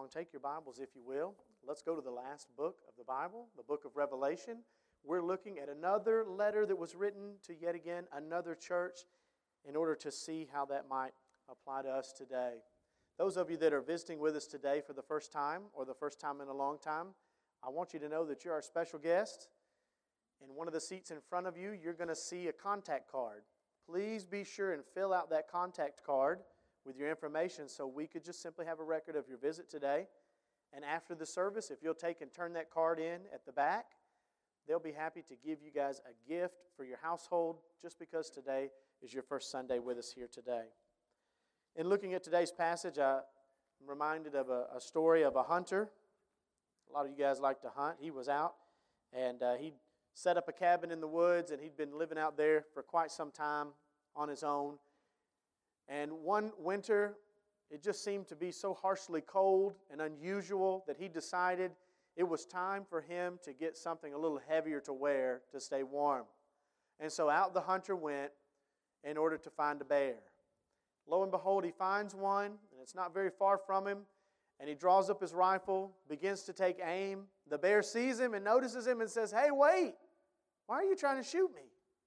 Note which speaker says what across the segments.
Speaker 1: song. Take your Bibles, if you will. Let's go to the last book of the Bible, the book of Revelation. We're looking at another letter that was written to, yet again, another church in order to see how that might apply to us today. Those of you that are visiting with us today for the first time or the first time in a long time, I want you to know that you're our special guest. In one of the seats in front of you, you're going to see a contact card. Please be sure and fill out that contact card with your information so we could just simply have a record of your visit today. And after the service, if you'll take and turn that card in at the back, they'll be happy to give you guys a gift for your household just because today is your first Sunday with us here today. In looking at today's passage, I'm reminded of a story of a hunter. A lot of you guys like to hunt. He was out and he set up a cabin in the woods, and he'd been living out there for quite some time on his own. And one winter, it just seemed to be so harshly cold and unusual that he decided it was time for him to get something a little heavier to wear to stay warm. And so out the hunter went in order to find a bear. Lo and behold, he finds one, and it's not very far from him, and he draws up his rifle, begins to take aim. The bear sees him and notices him and says, "Hey, wait! Why are you trying to shoot me?"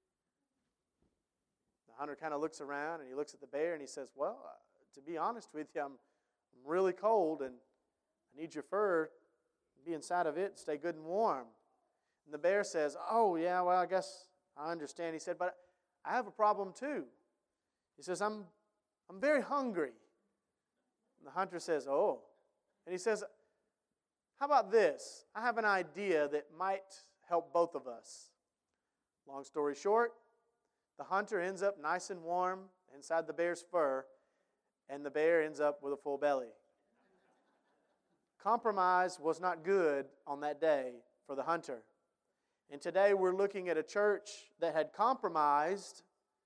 Speaker 1: The hunter kind of looks around and he looks at the bear and he says, "Well, to be honest with you, I'm really cold and I need your fur to be inside of it and stay good and warm." And the bear says, "Oh, yeah, well, I guess I understand." He said, "But I have a problem too." He says, I'm very hungry." And the hunter says, "Oh." And he says, "How about this? I have an idea that might help both of us." Long story short, the hunter ends up nice and warm inside the bear's fur, and the bear ends up with a full belly. Compromise was not good on that day for the hunter. And today we're looking at a church that had compromised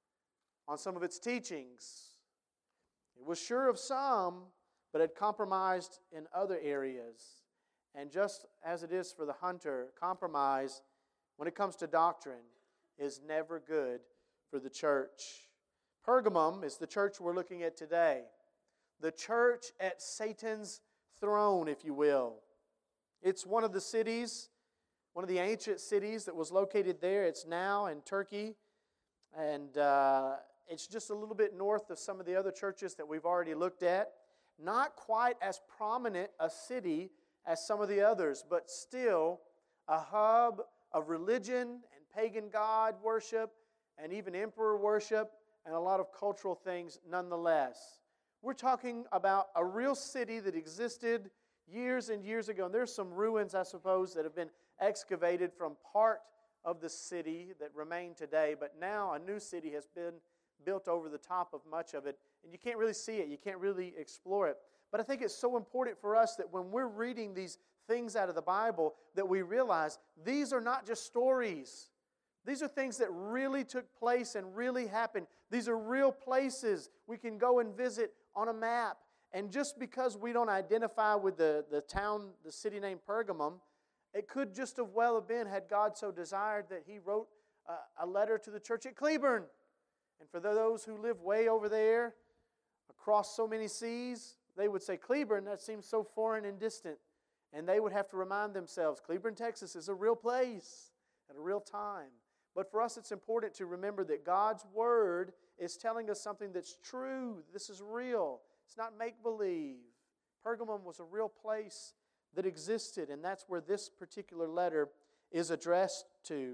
Speaker 1: on some of its teachings. It was sure of some, but had compromised in other areas. And just as it is for the hunter, compromise when it comes to doctrine is never good for the church. Pergamum is the church we're looking at today. The church at Satan's throne, if you will. It's one of the cities, one of the ancient cities that was located there. It's now in Turkey. And it's just a little bit north of some of the other churches that we've already looked at. Not quite as prominent a city as some of the others, but still a hub of religion and pagan god worship and even emperor worship and a lot of cultural things nonetheless. We're talking about a real city that existed years and years ago. And there's some ruins, I suppose, that have been excavated from part of the city that remain today. But now a new city has been built over the top of much of it. And you can't really see it. You can't really explore it. But I think it's so important for us that when we're reading these things out of the Bible, that we realize these are not just stories. These are things that really took place and really happened. These are real places we can go and visit on a map. And just because we don't identify with the town, the city named Pergamum, it could just as well have been, had God so desired, that He wrote a letter to the church at Cleburne. And for those who live way over there, across so many seas, they would say, "Cleburne, that seems so foreign and distant." And they would have to remind themselves, Cleburne, Texas is a real place at a real time. But for us, it's important to remember that God's Word is telling us something that's true. This is real. It's not make-believe. Pergamum was a real place that existed, and that's where this particular letter is addressed to.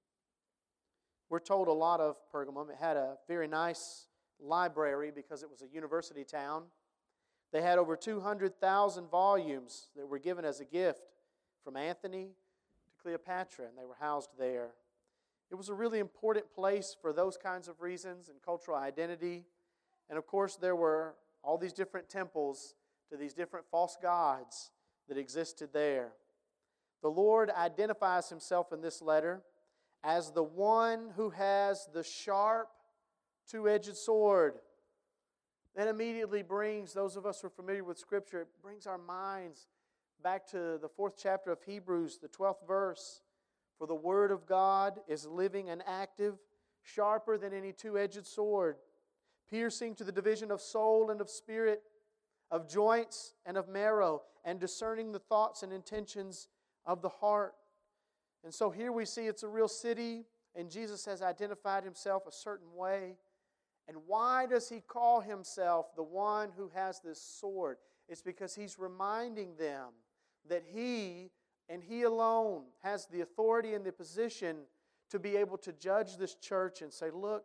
Speaker 1: We're told a lot of Pergamum. It had a very nice library because it was a university town. They had over 200,000 volumes that were given as a gift from Anthony to Cleopatra, and they were housed there. It was a really important place for those kinds of reasons and cultural identity. And of course, there were all these different temples to these different false gods that existed there. The Lord identifies Himself in this letter as the one who has the sharp, two-edged sword. That immediately brings, those of us who are familiar with Scripture, it brings our minds back to the 4th chapter of Hebrews, the 12th verse. "For the word of God is living and active, sharper than any two-edged sword, piercing to the division of soul and of spirit, of joints and of marrow, and discerning the thoughts and intentions of the heart. And so here we see it's a real city, and Jesus has identified himself a certain way. And why does he call himself the one who has this sword? It's because he's reminding them that he and he alone has the authority and the position to be able to judge this church and say, look,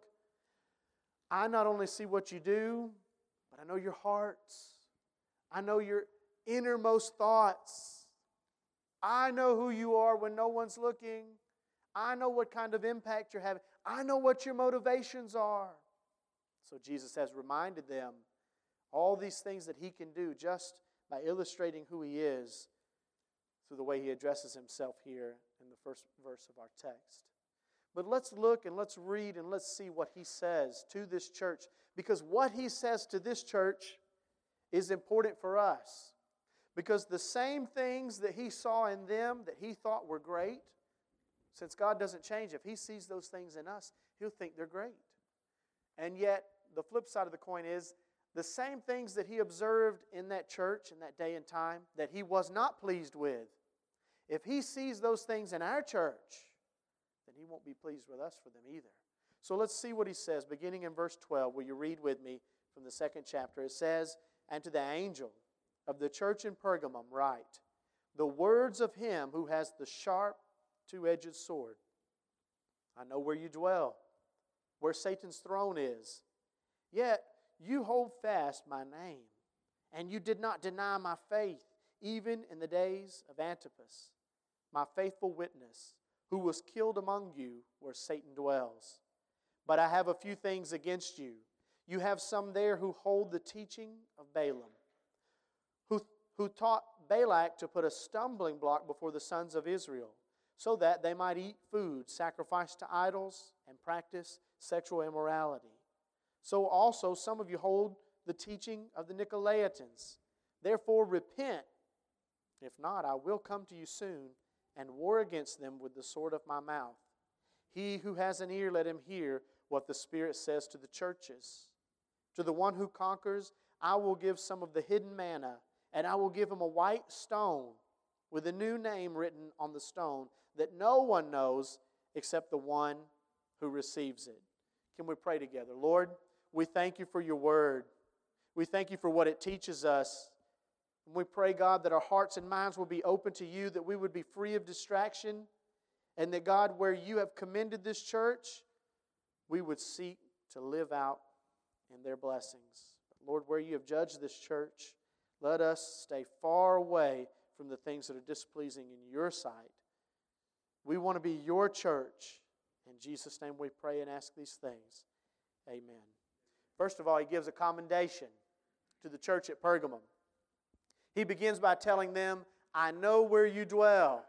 Speaker 1: I not only see what you do, but I know your hearts. I know your innermost thoughts. I know who you are when no one's looking. I know what kind of impact you're having. I know what your motivations are. So Jesus has reminded them all these things that he can do just by illustrating who he is through the way he addresses himself here in the first verse of our text. But let's look and let's read and let's see what he says to this church. Because what he says to this church is important for us. Because the same things that he saw in them that he thought were great, since God doesn't change, if he sees those things in us, he'll think they're great. And yet, the flip side of the coin is, the same things that he observed in that church in that day and time that he was not pleased with, if he sees those things in our church, then he won't be pleased with us for them either. So let's see what he says, beginning in verse 12. Will you read with me from the second chapter? It says, "And to the angel of the church in Pergamum write, the words of him who has the sharp two-edged sword. I know where you dwell, where Satan's throne is. Yet you hold fast my name, and you did not deny my faith, even in the days of Antipas, my faithful witness, who was killed among you where Satan dwells. But I have a few things against you. You have some there who hold the teaching of Balaam, who taught Balak to put a stumbling block before the sons of Israel, so that they might eat food sacrificed to idols and practice sexual immorality. So also some of you hold the teaching of the Nicolaitans. Therefore repent. If not, I will come to you soon and war against them with the sword of my mouth. He who has an ear, let him hear what the Spirit says to the churches. To the one who conquers, I will give some of the hidden manna, and I will give him a white stone with a new name written on the stone that no one knows except the one who receives it." Can we pray together? Lord, we thank you for your word. We thank you for what it teaches us. And we pray, God, that our hearts and minds will be open to you, that we would be free of distraction, and that, God, where you have commended this church, we would seek to live out in their blessings. But Lord, where you have judged this church, let us stay far away from the things that are displeasing in your sight. We want to be your church. In Jesus' name we pray and ask these things. Amen. First of all, he gives a commendation to the church at Pergamum. He begins by telling them, I know where you dwell.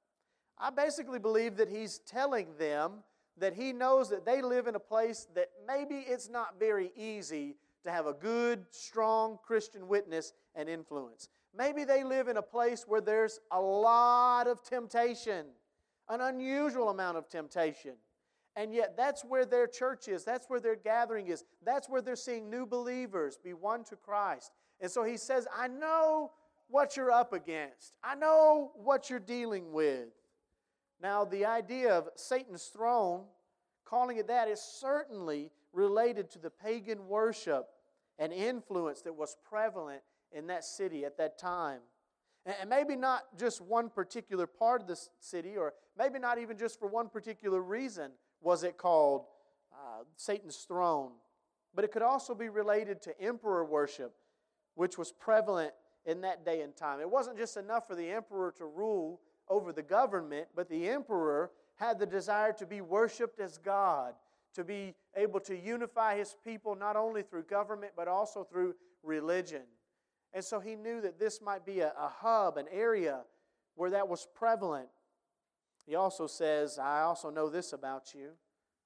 Speaker 1: I basically believe that he's telling them that he knows that they live in a place that maybe it's not very easy to have a good, strong Christian witness and influence. Maybe they live in a place where there's a lot of temptation, an unusual amount of temptation. And yet that's where their church is. That's where their gathering is. That's where they're seeing new believers be won to Christ. And so he says, I know what you're up against. I know what you're dealing with. Now, the idea of Satan's throne, calling it that, is certainly related to the pagan worship and influence that was prevalent in that city at that time. And maybe not just one particular part of the city, or maybe not even just for one particular reason was it called Satan's throne. But it could also be related to emperor worship, which was prevalent in that day and time. It wasn't just enough for the emperor to rule over the government, but the emperor had the desire to be worshipped as God, to be able to unify his people not only through government, but also through religion. And so he knew that this might be a hub, an area where that was prevalent. He also says, I also know this about you.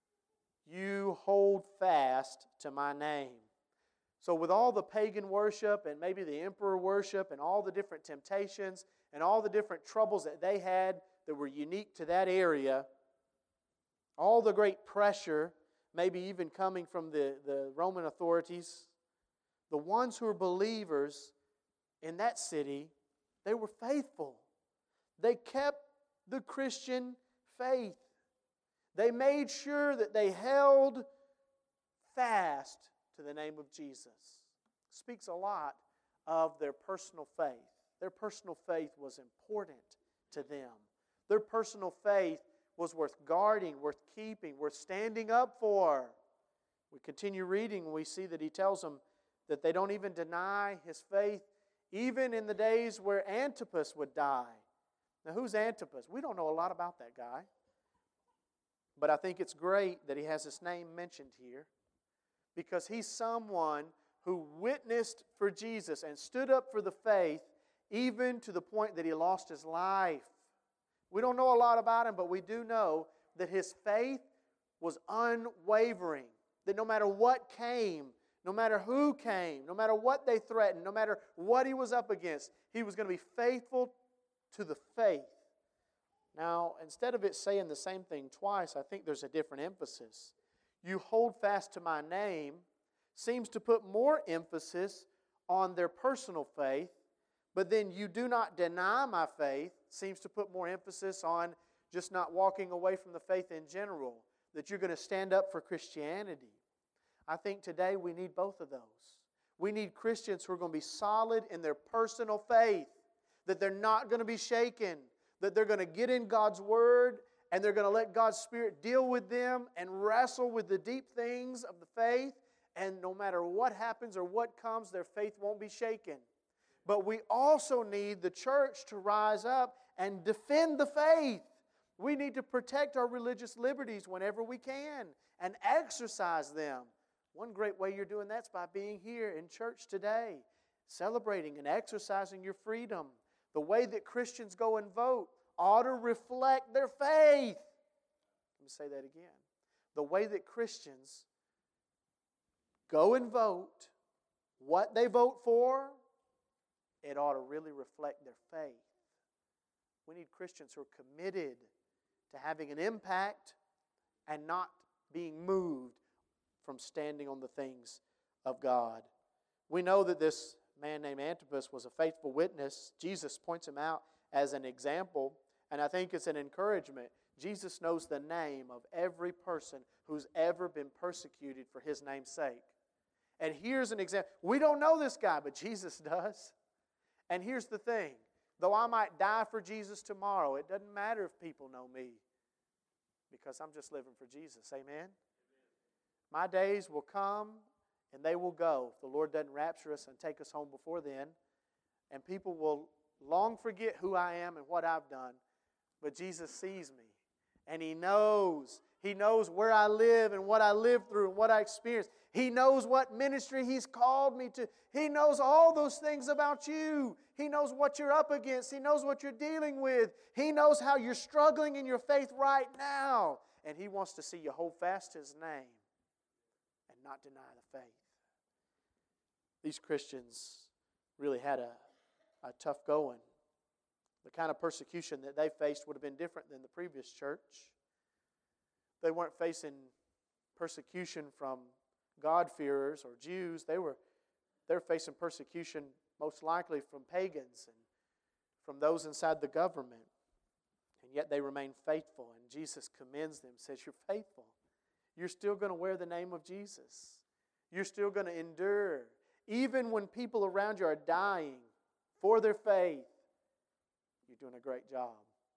Speaker 1: You hold fast to my name. So with all the pagan worship and maybe the emperor worship and all the different temptations and all the different troubles that they had that were unique to that area, all the great pressure, maybe even coming from the Roman authorities, the ones who were believers in that city, They were faithful. They kept the Christian faith. They made sure that they held fast to the name of Jesus. Speaks a lot of their personal faith. Their personal faith was important to them. Their personal faith was worth guarding, worth keeping, worth standing up for. We continue reading and we see that he tells them that they don't even deny his faith, even in the days where Antipas would die. Now, who's Antipas? We don't know a lot about that guy. But I think it's great that he has his name mentioned here, because he's someone who witnessed for Jesus and stood up for the faith, even to the point that he lost his life. We don't know a lot about him, but we do know that his faith was unwavering. That no matter what came, no matter who came, no matter what they threatened, no matter what he was up against, he was going to be faithful to the faith. Now, instead of it saying the same thing twice, I think there's a different emphasis. You hold fast to my name seems to put more emphasis on their personal faith, but then you do not deny my faith seems to put more emphasis on just not walking away from the faith in general, that you're going to stand up for Christianity. I think today we need both of those. We need Christians who are going to be solid in their personal faith, that they're not going to be shaken, that they're going to get in God's Word and they're going to let God's Spirit deal with them and wrestle with the deep things of the faith, and no matter what happens or what comes, their faith won't be shaken. But we also need the church to rise up and defend the faith. We need to protect our religious liberties whenever we can and exercise them. One great way you're doing that's by being here in church today, celebrating and exercising your freedom. The way that Christians go and vote ought to reflect their faith. Let me say that again. The way that Christians go and vote, what they vote for, it ought to really reflect their faith. We need Christians who are committed to having an impact and not being moved from standing on the things of God. We know that this man named Antipas was a faithful witness. Jesus points him out as an example, and I think it's an encouragement. Jesus knows the name of every person who's ever been persecuted for His name's sake. And here's an example. We don't know this guy, but Jesus does. And here's the thing. Though I might die for Jesus tomorrow, it doesn't matter if people know me, because I'm just living for Jesus. Amen? My days will come and they will go if the Lord doesn't rapture us and take us home before then. And people will long forget who I am and what I've done. But Jesus sees me. And He knows. He knows where I live and what I lived through and what I experienced. He knows what ministry He's called me to. He knows all those things about you. He knows what you're up against. He knows what you're dealing with. He knows how you're struggling in your faith right now. And He wants to see you hold fast His name and not deny the faith. These Christians really had a tough going. The kind of persecution that they faced would have been different than the previous church. They weren't facing persecution from God-fearers or Jews. They're facing persecution most likely from pagans and from those inside the government. And yet they remain faithful. And Jesus commends them, says, you're faithful. You're still going to wear the name of Jesus. You're still going to endure. Even when people around you are dying for their faith, you're doing a great job.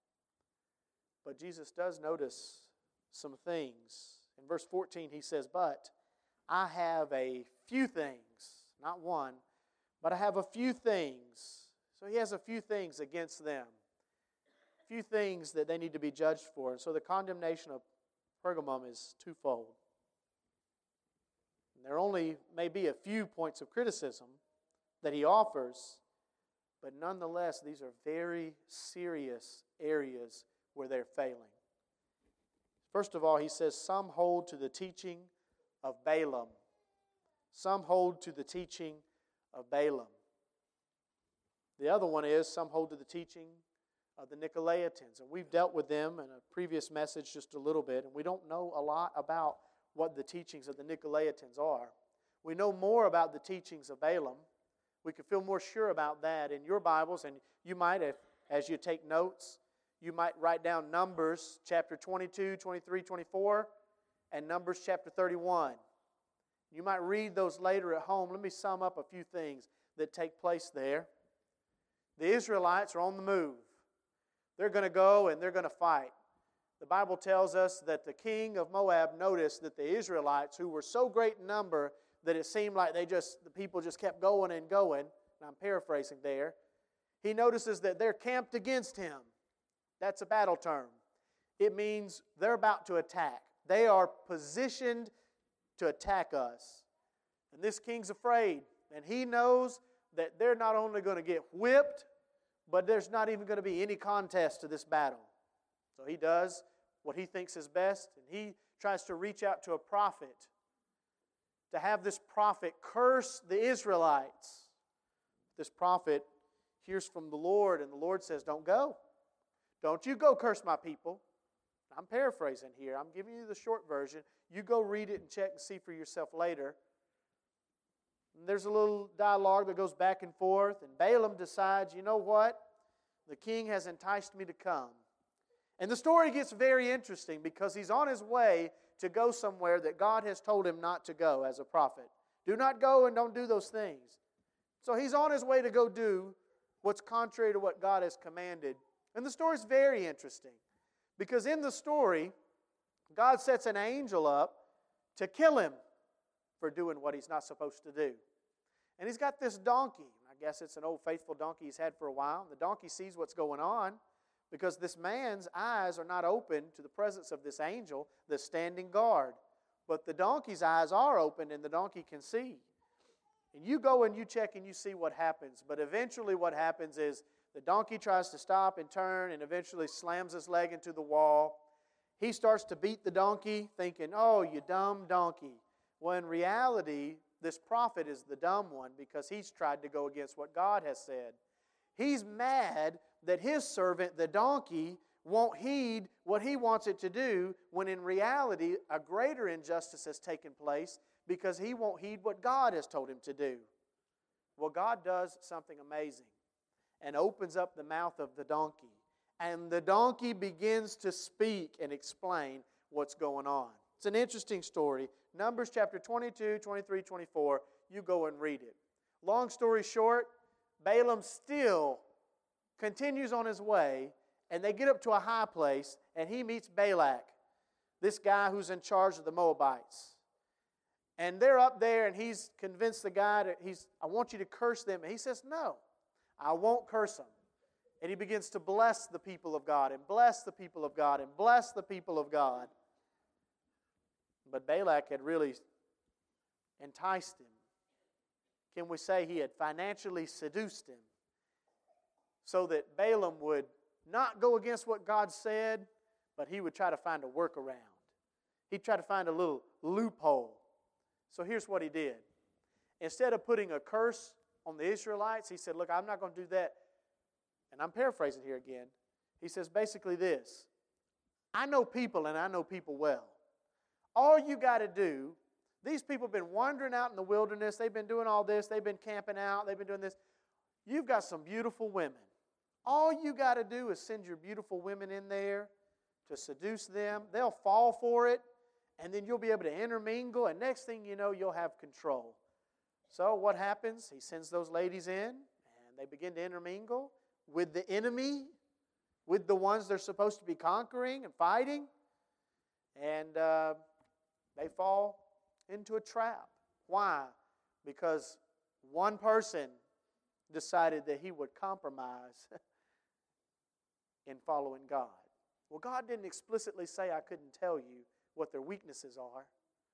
Speaker 1: But Jesus does notice some things. In verse 14 He says, but I have a few things, not one, but I have a few things. So He has a few things against them. A few things that they need to be judged for. And so the condemnation of Pergamum is twofold. And there only may be a few points of criticism that He offers, but nonetheless, these are very serious areas where they're failing. First of all, He says, some hold to the teaching of Balaam. Some hold to the teaching of Balaam. The other one is, some hold to the teaching of the Nicolaitans. And we've dealt with them in a previous message just a little bit, and we don't know a lot about what the teachings of the Nicolaitans are. We know more about the teachings of Balaam. We could feel more sure about that in your Bibles, and you might, as you take notes, you might write down Numbers chapter 22, 23, 24, and Numbers chapter 31. You might read those later at home. Let me sum up a few things that take place there. The Israelites are on the move. They're going to go and they're going to fight. The Bible tells us that the king of Moab noticed that the Israelites, who were so great in number that it seemed like the people just kept going and going, and I'm paraphrasing there, he notices that they're camped against him. That's a battle term. It means they're about to attack. They are positioned to attack us. And this king's afraid, and he knows that they're not only going to get whipped, but there's not even going to be any contest to this battle. So he does what he thinks is best, and he tries to reach out to a prophet to have this prophet curse the Israelites. This prophet hears from the Lord, and the Lord says, don't go. Don't you go curse my people. I'm paraphrasing here. I'm giving you the short version. You go read it and check and see for yourself later. And there's a little dialogue that goes back and forth, and Balaam decides, you know what? The king has enticed me to come. And the story gets very interesting because he's on his way to go somewhere that God has told him not to go as a prophet. Do not go and don't do those things. So he's on his way to go do what's contrary to what God has commanded. And the story's very interesting because in the story, God sets an angel up to kill him for doing what he's not supposed to do. And he's got this donkey. I guess it's an old faithful donkey he's had for a while. The donkey sees what's going on because this man's eyes are not open to the presence of this angel that's standing guard. But the donkey's eyes are open and the donkey can see. And you go and you check and you see what happens. But eventually what happens is the donkey tries to stop and turn and eventually slams his leg into the wall. He starts to beat the donkey thinking, oh, you dumb donkey. Well, in reality, this prophet is the dumb one because he's tried to go against what God has said. He's mad that his servant, the donkey, won't heed what he wants it to do when in reality a greater injustice has taken place because he won't heed what God has told him to do. Well, God does something amazing and opens up the mouth of the donkey. And the donkey begins to speak and explain what's going on. It's an interesting story. Numbers chapter 22, 23, 24. You go and read it. Long story short, Balaam still continues on his way, and they get up to a high place, and he meets Balak, this guy who's in charge of the Moabites. And they're up there, and he's convinced the guy that I want you to curse them. And he says, no, I won't curse them. And he begins to bless the people of God, and bless the people of God, and bless the people of God. But Balak had really enticed him. Can we say he had financially seduced him so that Balaam would not go against what God said, but he would try to find a workaround. He'd try to find a little loophole. So here's what he did. Instead of putting a curse on the Israelites, he said, look, I'm not going to do that. And I'm paraphrasing here again. He says basically this: I know people and I know people well. All you got to do, these people have been wandering out in the wilderness. They've been doing all this. They've been camping out. They've been doing this. You've got some beautiful women. All you got to do is send your beautiful women in there to seduce them. They'll fall for it, and then you'll be able to intermingle, and next thing you know, you'll have control. So what happens? He sends those ladies in, and they begin to intermingle with the enemy, with the ones they're supposed to be conquering and fighting, and they fall into a trap. Why? Because one person decided that he would compromise in following God. Well, God didn't explicitly say I couldn't tell you what their weaknesses are.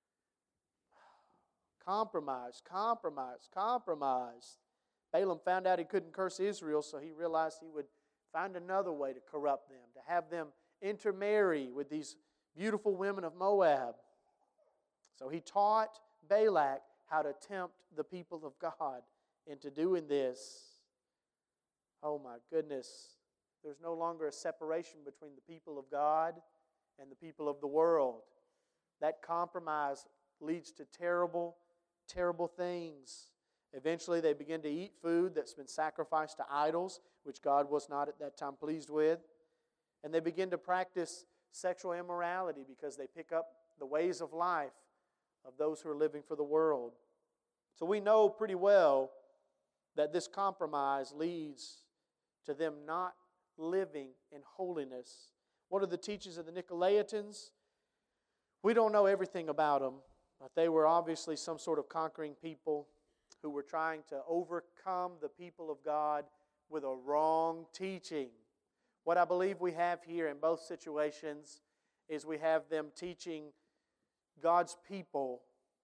Speaker 1: Compromise, compromise, compromise. Balaam found out he couldn't curse Israel, so he realized he would find another way to corrupt them, to have them intermarry with these beautiful women of Moab. So he taught Balak how to tempt the people of God into doing this. Oh my goodness. There's no longer a separation between the people of God and the people of the world. That compromise leads to terrible, terrible things. Eventually, they begin to eat food that's been sacrificed to idols, which God was not at that time pleased with. And they begin to practice sexual immorality because they pick up the ways of life of those who are living for the world. So we know pretty well that this compromise leads to them not living in holiness. What are the teachings of the Nicolaitans? We don't know everything about them, but they were obviously some sort of conquering people who were trying to overcome the people of God with a wrong teaching. What I believe we have here in both situations is we have them teaching God's people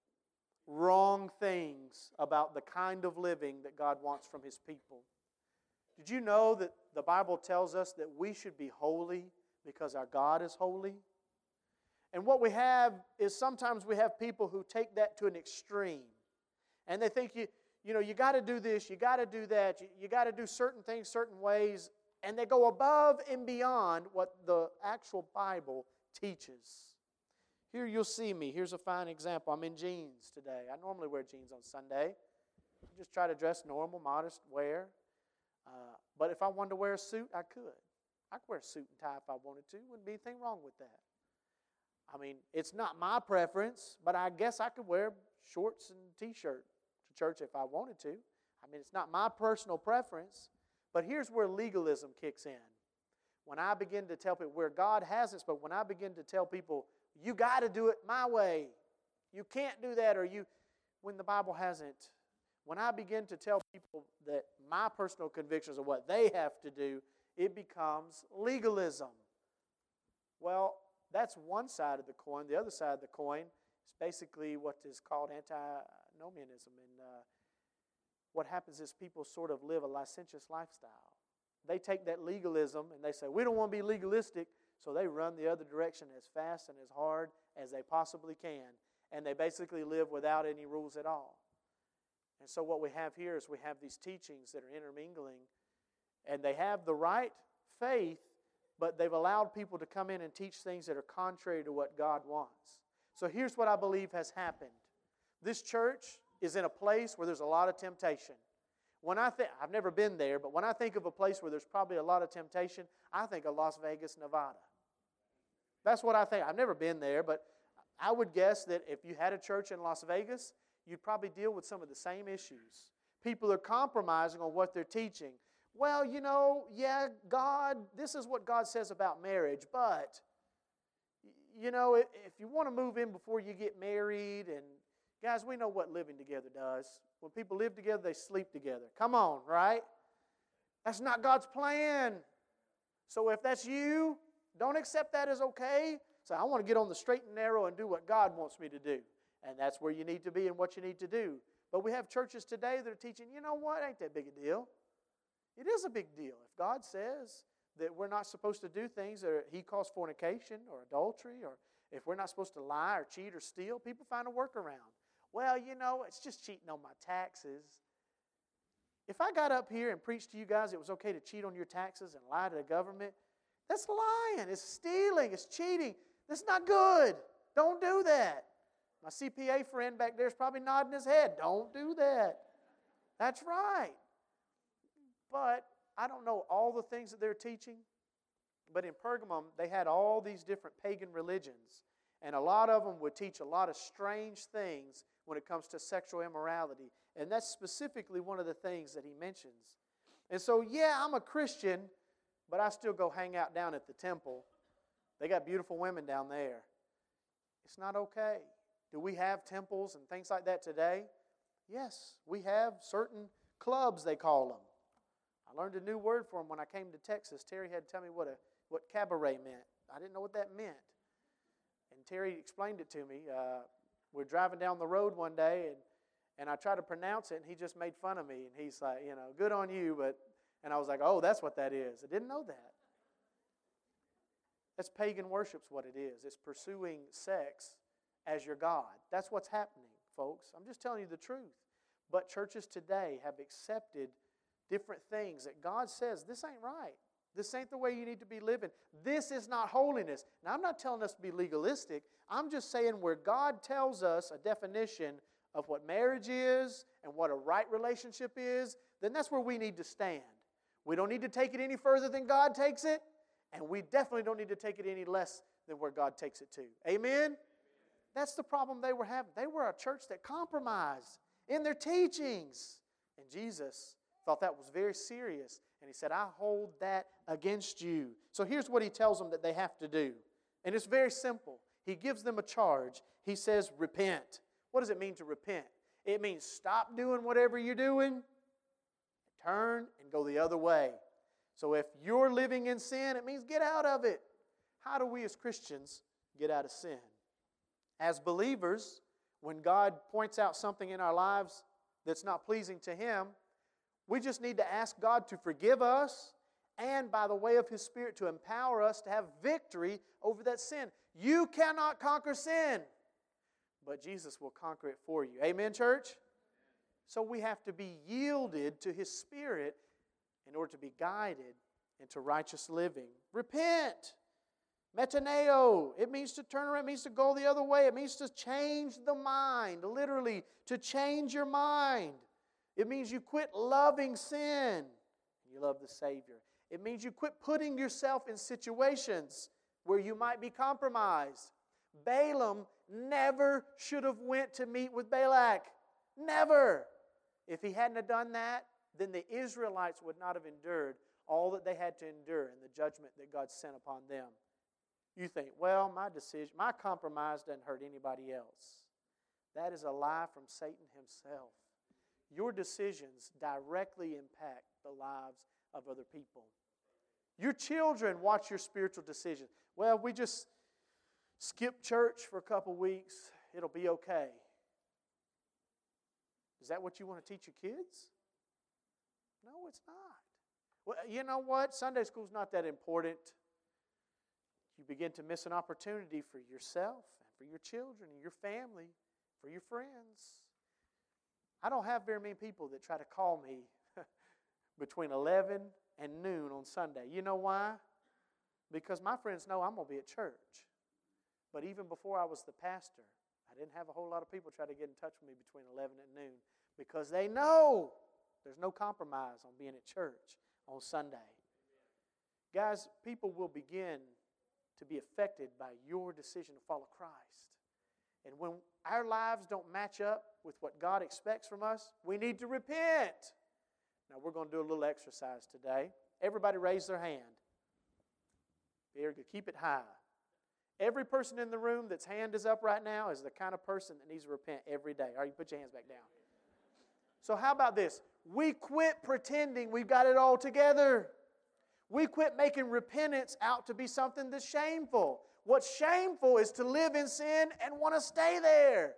Speaker 1: wrong things about the kind of living that God wants from His people. Did you know that the Bible tells us that we should be holy because our God is holy? And what we have is sometimes we have people who take that to an extreme. And they think, you got to do this, you got to do that, you got to do certain things certain ways. And they go above and beyond what the actual Bible teaches. Here you'll see me. Here's a fine example. I'm in jeans today. I normally wear jeans on Sunday. I just try to dress normal, modest wear. But if I wanted to wear a suit, I could. I could wear a suit and tie if I wanted to. Wouldn't be anything wrong with that. I mean, it's not my preference, but I guess I could wear shorts and T-shirt to church if I wanted to. I mean, it's not my personal preference. But here's where legalism kicks in. When I begin to tell people where God has it, but when I begin to tell people, you got to do it my way. You can't do that, when the Bible hasn't. When I begin to tell people that my personal convictions are what they have to do, it becomes legalism. Well, that's one side of the coin. The other side of the coin is basically what is called antinomianism. And what happens is people sort of live a licentious lifestyle. They take that legalism and they say, we don't want to be legalistic, so they run the other direction as fast and as hard as they possibly can. And they basically live without any rules at all. And so what we have here is we have these teachings that are intermingling, and they have the right faith, but they've allowed people to come in and teach things that are contrary to what God wants. So here's what I believe has happened. This church is in a place where there's a lot of temptation. I've never been there, but when I think of a place where there's probably a lot of temptation, I think of Las Vegas, Nevada. That's what I think. I've never been there, but I would guess that if you had a church in Las Vegas, you'd probably deal with some of the same issues. People are compromising on what they're teaching. Well, God, this is what God says about marriage, but, if you want to move in before you get married, and guys, we know what living together does. When people live together, they sleep together. Come on, right? That's not God's plan. So if that's you, don't accept that as okay. Say, I want to get on the straight and narrow and do what God wants me to do. And that's where you need to be and what you need to do. But we have churches today that are teaching, you know what, ain't that big a deal. It is a big deal. If God says that we're not supposed to do things that He calls fornication or adultery, or if we're not supposed to lie or cheat or steal, people find a workaround. Well, it's just cheating on my taxes. If I got up here and preached to you guys it was okay to cheat on your taxes and lie to the government, that's lying. It's stealing. It's cheating. That's not good. Don't do that. My CPA friend back there is probably nodding his head. Don't do that. That's right. But I don't know all the things that they're teaching. But in Pergamum, they had all these different pagan religions. And a lot of them would teach a lot of strange things when it comes to sexual immorality. And that's specifically one of the things that he mentions. And so, I'm a Christian, but I still go hang out down at the temple. They got beautiful women down there. It's not okay. Do we have temples and things like that today? Yes, we have certain clubs, they call them. I learned a new word for them when I came to Texas. Terry had to tell me what cabaret meant. I didn't know what that meant. And Terry explained it to me. We're driving down the road one day, and I tried to pronounce it, and he just made fun of me. And he's like, good on you, and I was like, oh, that's what that is. I didn't know that. That's pagan worship's what it is. It's pursuing sex as your God. That's what's happening, folks. I'm just telling you the truth. But churches today have accepted different things that God says, this ain't right. This ain't the way you need to be living. This is not holiness. Now, I'm not telling us to be legalistic. I'm just saying where God tells us a definition of what marriage is and what a right relationship is, then that's where we need to stand. We don't need to take it any further than God takes it, and we definitely don't need to take it any less than where God takes it to. Amen? That's the problem they were having. They were a church that compromised in their teachings. And Jesus thought that was very serious. And He said, I hold that against you. So here's what He tells them that they have to do. And it's very simple. He gives them a charge. He says, repent. What does it mean to repent? It means stop doing whatever you're doing, turn and go the other way. So if you're living in sin, it means get out of it. How do we as Christians get out of sin? As believers, when God points out something in our lives that's not pleasing to Him, we just need to ask God to forgive us and by the way of His Spirit to empower us to have victory over that sin. You cannot conquer sin, but Jesus will conquer it for you. Amen, church? So we have to be yielded to His Spirit in order to be guided into righteous living. Repent. Metaneo. It means to turn around. It means to go the other way. It means to change the mind. Literally, to change your mind. It means you quit loving sin and you love the Savior. It means you quit putting yourself in situations where you might be compromised. Balaam never should have went to meet with Balak. Never. If he hadn't have done that, then the Israelites would not have endured all that they had to endure in the judgment that God sent upon them. You think, well, my compromise doesn't hurt anybody else. That is a lie from Satan himself. Your decisions directly impact the lives of other people. Your children watch your spiritual decisions. Well, we just skip church for a couple weeks. It'll be okay. Is that what you want to teach your kids? No, it's not. Well, you know what? Sunday school's not that important. You begin to miss an opportunity for yourself and for your children and your family, for your friends. I don't have very many people that try to call me between 11 and noon on Sunday. You know why? Because my friends know I'm going to be at church. But even before I was the pastor, I didn't have a whole lot of people try to get in touch with me between 11 and noon because they know there's no compromise on being at church on Sunday. Guys, people will begin to be affected by your decision to follow Christ. And when our lives don't match up with what God expects from us, we need to repent. Now, we're going to do a little exercise today. Everybody raise their hand. Very good. Keep it high. Every person in the room that's hand is up right now is the kind of person that needs to repent every day. All right, you put your hands back down. So how about this? We quit pretending we've got it all together. We quit making repentance out to be something that's shameful. What's shameful is to live in sin and want to stay there.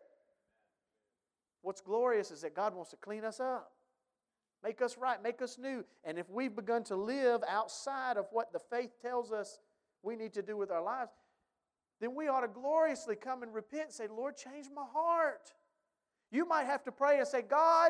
Speaker 1: What's glorious is that God wants to clean us up, make us right, make us new. And if we've begun to live outside of what the faith tells us we need to do with our lives, then we ought to gloriously come and repent and say, Lord, change my heart. You might have to pray and say, God,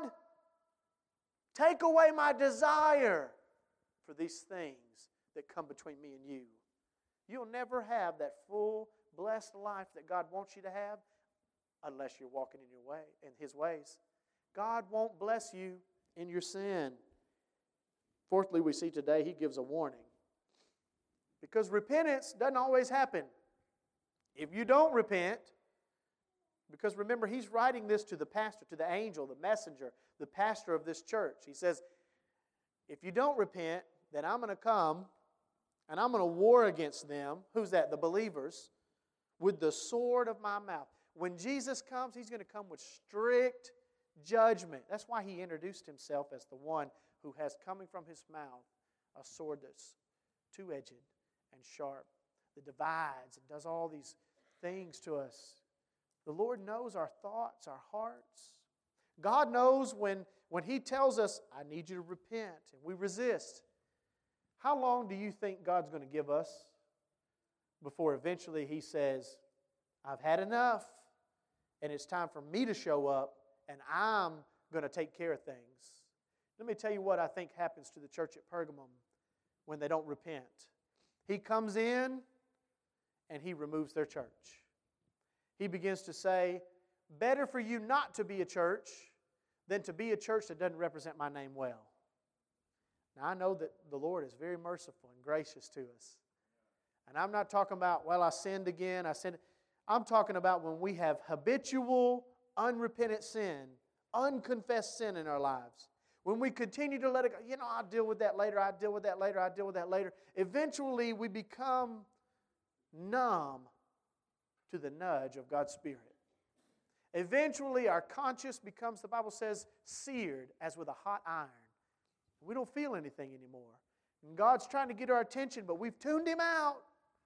Speaker 1: take away my desire for these things that come between me and you. You'll never have that full, blessed life that God wants you to have unless you're walking in your way, in His ways. God won't bless you in your sin. Fourthly, we see today He gives a warning. Because repentance doesn't always happen. If you don't repent, because remember, He's writing this to the pastor, to the angel, the messenger, the pastor of this church. He says, if you don't repent, then I'm going to come and I'm going to war against them. Who's that? The believers. With the sword of my mouth. When Jesus comes, He's going to come with strict judgment. That's why He introduced Himself as the one who has coming from His mouth a sword that's two-edged and sharp, that divides and does all these things to us. The Lord knows our thoughts, our hearts. God knows when He tells us, I need you to repent, and we resist. How long do you think God's going to give us before eventually He says, I've had enough, and it's time for me to show up, and I'm going to take care of things? Let me tell you what I think happens to the church at Pergamum when they don't repent. He comes in, and He removes their church. He begins to say, better for you not to be a church than to be a church that doesn't represent my name well. Now, I know that the Lord is very merciful and gracious to us. And I'm not talking about, well, I sinned again, I'm talking about when we have habitual, unrepentant sin, unconfessed sin in our lives. When we continue to let it go, I'll deal with that later, I'll deal with that later, I'll deal with that later. Eventually, we become numb to the nudge of God's Spirit. Eventually, our conscience becomes, the Bible says, seared as with a hot iron. We don't feel anything anymore. And God's trying to get our attention, but we've tuned Him out.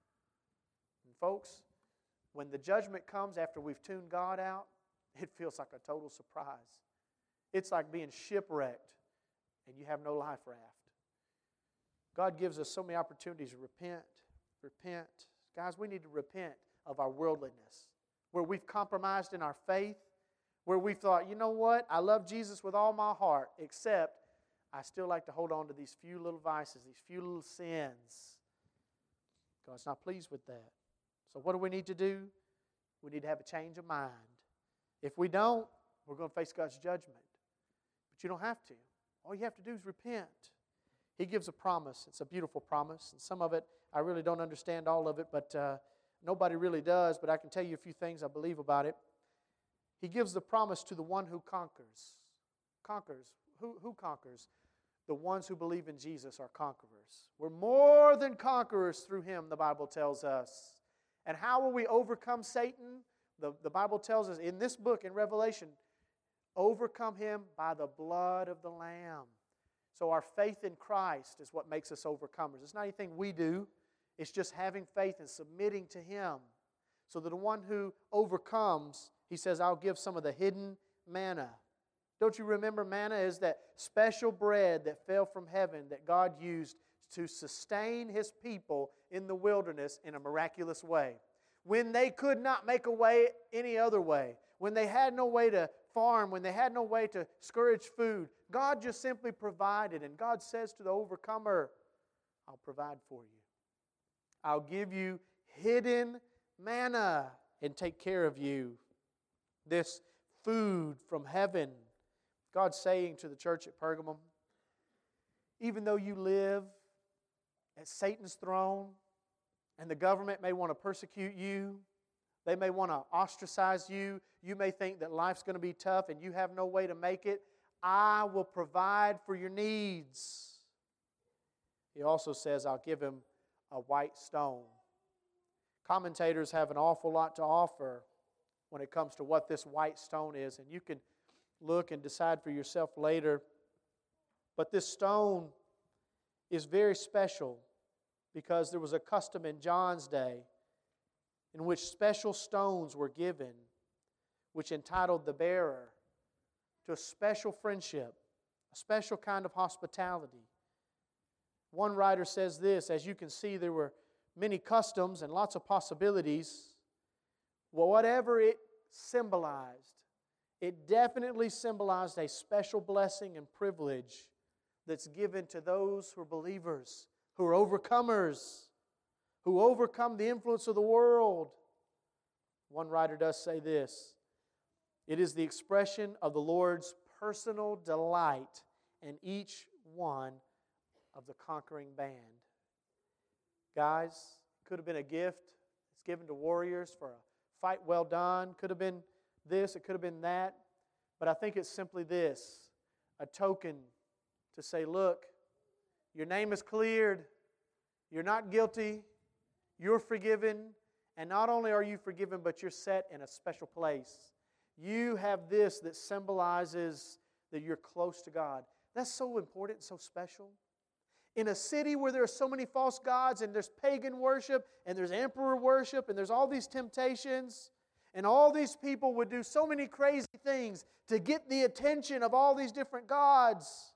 Speaker 1: And folks, when the judgment comes after we've tuned God out, it feels like a total surprise. It's like being shipwrecked and you have no life raft. God gives us so many opportunities to repent. Guys, we need to repent of our worldliness, where we've compromised in our faith, where we've thought, you know what, I love Jesus with all my heart, except I still like to hold on to these few little vices, these few little sins. God's not pleased with that. So what do we need to do? We need to have a change of mind. If we don't, we're going to face God's judgment. But you don't have to. All you have to do is repent. He gives a promise. It's a beautiful promise. And some of it, I really don't understand all of it, but nobody really does. But I can tell you a few things I believe about it. He gives the promise to the one who conquers. Conquers. Who conquers? The ones who believe in Jesus are conquerors. We're more than conquerors through Him, the Bible tells us. And how will we overcome Satan? The Bible tells us in this book, in Revelation, overcome him by the blood of the Lamb. So our faith in Christ is what makes us overcomers. It's not anything we do. It's just having faith and submitting to Him. So that the one who overcomes, He says, I'll give some of the hidden manna. Don't you remember manna is that special bread that fell from heaven that God used to sustain His people in the wilderness in a miraculous way? When they could not make a way any other way, when they had no way to farm, when they had no way to scourge food, God just simply provided. And God says to the overcomer, I'll provide for you. I'll give you hidden manna and take care of you. This food from heaven. God's saying to the church at Pergamum, even though you live at Satan's throne, and the government may want to persecute you, they may want to ostracize you, you may think that life's going to be tough and you have no way to make it, I will provide for your needs. He also says, I'll give him a white stone. Commentators have an awful lot to offer when it comes to what this white stone is, and you can look and decide for yourself later. But this stone is very special because there was a custom in John's day in which special stones were given, which entitled the bearer to a special friendship, a special kind of hospitality. One writer says this, as you can see, there were many customs and lots of possibilities. Well, whatever it symbolized, it definitely symbolized a special blessing and privilege that's given to those who are believers, who are overcomers, who overcome the influence of the world. One writer does say this, it is the expression of the Lord's personal delight in each one of the conquering band. Guys, it could have been a gift. It's given to warriors for a fight well done. Could have been this, it could have been that. But I think it's simply this, a token to say, look, your name is cleared. You're not guilty. You're forgiven. And not only are you forgiven, but you're set in a special place. You have this that symbolizes that you're close to God. That's so important and so special. In a city where there are so many false gods and there's pagan worship and there's emperor worship and there's all these temptations and all these people would do so many crazy things to get the attention of all these different gods.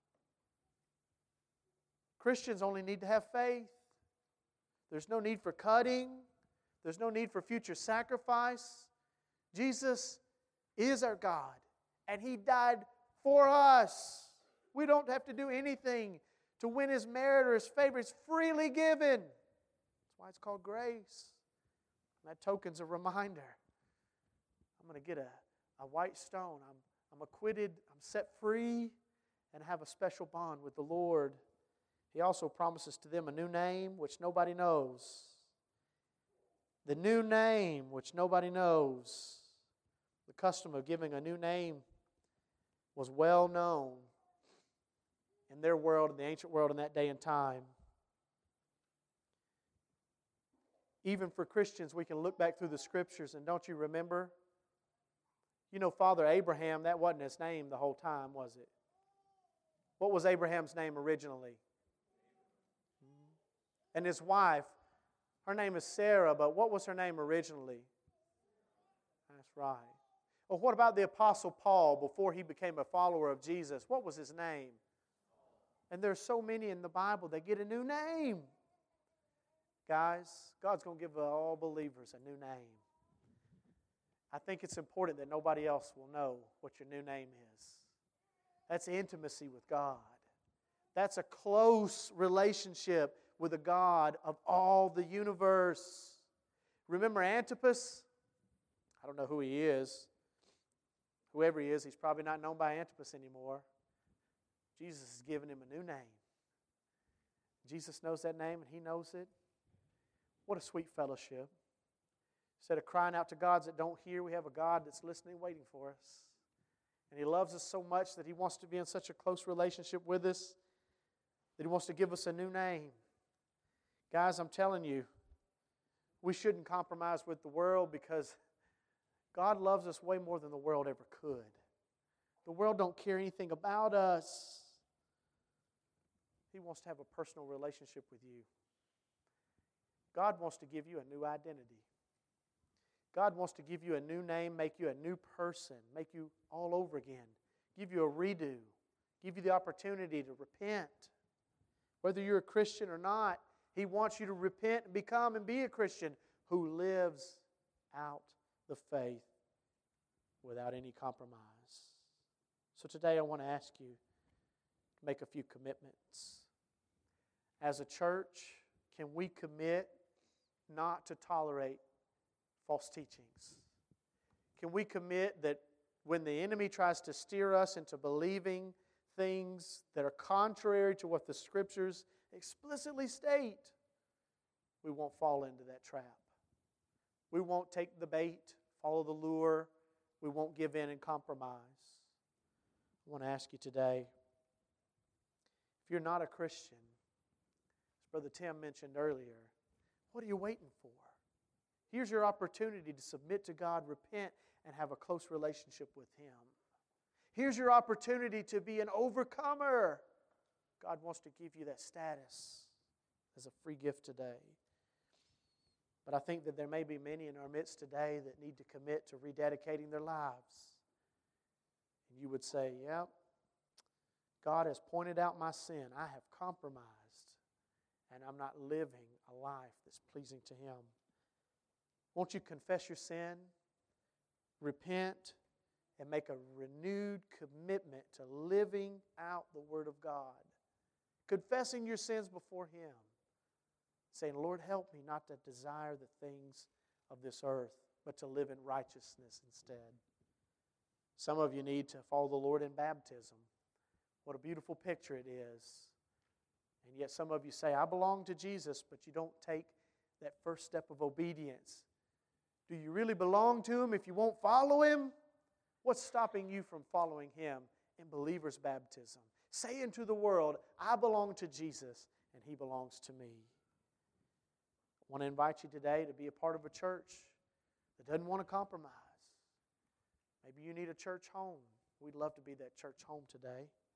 Speaker 1: Christians only need to have faith. There's no need for cutting. There's no need for future sacrifice. Jesus is our God, and He died for us. We don't have to do anything to win His merit or His favor. It's freely given. That's why it's called grace. And that token's a reminder. I'm going to get a white stone. I'm acquitted. I'm set free and have a special bond with the Lord. He also promises to them a new name which nobody knows. The new name which nobody knows. The custom of giving a new name was well known in their world, in the ancient world in that day and time. Even for Christians, we can look back through the Scriptures, and don't you remember? You know, Father Abraham, that wasn't his name the whole time, was it? What was Abraham's name originally? And his wife, her name is Sarah, but what was her name originally? That's right. Well, what about the Apostle Paul before he became a follower of Jesus? What was his name? And there's so many in the Bible that get a new name. Guys, God's going to give all believers a new name. I think it's important that nobody else will know what your new name is. That's intimacy with God. That's a close relationship with the God of all the universe. Remember Antipas? I don't know who he is. Whoever he is, he's probably not known by Antipas anymore. Jesus has given him a new name. Jesus knows that name and he knows it. What a sweet fellowship. Instead of crying out to gods that don't hear, we have a God that's listening, waiting for us. And He loves us so much that He wants to be in such a close relationship with us that He wants to give us a new name. Guys, I'm telling you, we shouldn't compromise with the world because God loves us way more than the world ever could. The world don't care anything about us. He wants to have a personal relationship with you. God wants to give you a new identity. God wants to give you a new name, make you a new person, make you all over again, give you a redo, give you the opportunity to repent. Whether you're a Christian or not, He wants you to repent and become and be a Christian who lives out the faith without any compromise. So today I want to ask you to make a few commitments. As a church, can we commit not to tolerate false teachings? Can we commit that when the enemy tries to steer us into believing things that are contrary to what the Scriptures explicitly state, we won't fall into that trap? We won't take the bait, follow the lure. We won't give in and compromise. I want to ask you today, if you're not a Christian, as Brother Tim mentioned earlier, what are you waiting for? Here's your opportunity to submit to God, repent, and have a close relationship with Him. Here's your opportunity to be an overcomer. God wants to give you that status as a free gift today. But I think that there may be many in our midst today that need to commit to rededicating their lives. And you would say, yep, God has pointed out my sin. I have compromised, and I'm not living a life that's pleasing to Him. Won't you confess your sin, repent, and make a renewed commitment to living out the Word of God? Confessing your sins before Him. Saying, Lord, help me not to desire the things of this earth, but to live in righteousness instead. Some of you need to follow the Lord in baptism. What a beautiful picture it is. And yet some of you say, I belong to Jesus, but you don't take that first step of obedience. Do you really belong to Him if you won't follow Him? What's stopping you from following Him in believer's baptism? Say into the world, I belong to Jesus, and He belongs to me. I want to invite you today to be a part of a church that doesn't want to compromise. Maybe you need a church home. We'd love to be that church home today.